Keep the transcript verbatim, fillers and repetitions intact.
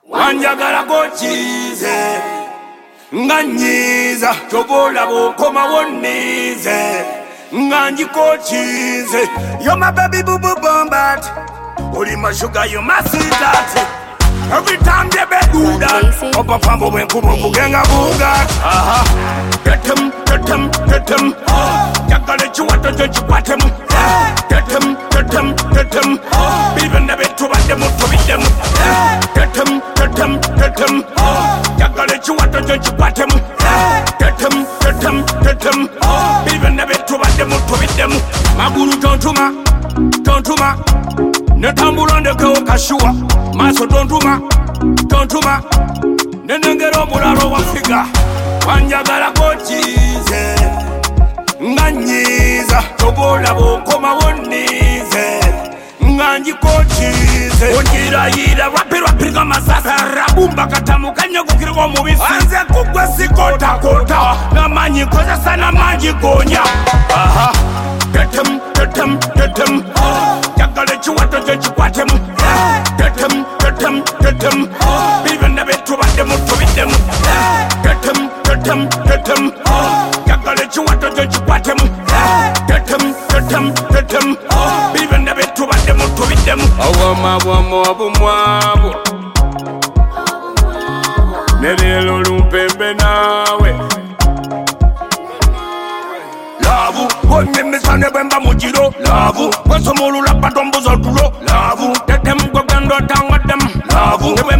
wanjagalako kize nga nnyiza tobola bw'okoma wonnize nga njiko kize. You're my baby boo boo bombat, oli my sugar, you're my sweetheart. Every time they be do that, up a pambo when kubo bugenga bunga. Aha, get him, get him, get him. Yakale chuwato jonchi patem. Get him, get him, get him. Even the bit to what them to beat them. Get him, get him, get him. Yakale chuwato jonchi patem. Get him, get him, get him. Even the bit to what them to beat them. Maguru tontuma, tontuma. Netambula ndeke okashuwa maso tontuma, tontuma. Nenengera omulalo wafiga wanjagalako kize nga nnyiza tobola bw'okoma wonnize nga njiko kize. Onjirayira lwapi lwapi nga masasa rabumba katamu kanyagukirwa omubisi anze kugwe sikotakota namanyi nkozesa namangi gonya. Aha, get him, get him, get him. Yakale chiwato chechikwatemu. Get him, get him, get him. Even the bit to what them to beat them. Get him, get him, get him. Yakale chiwato chechikwatemu. Get him, get him, get him. Even the bit to what them to beat them. Awama wamo abumwabo nelelo lumpembe nawe lavu wonye misane bemba mujiro lavu wasomulula patombo zotulo lavu tetem gogando tanga dem lavu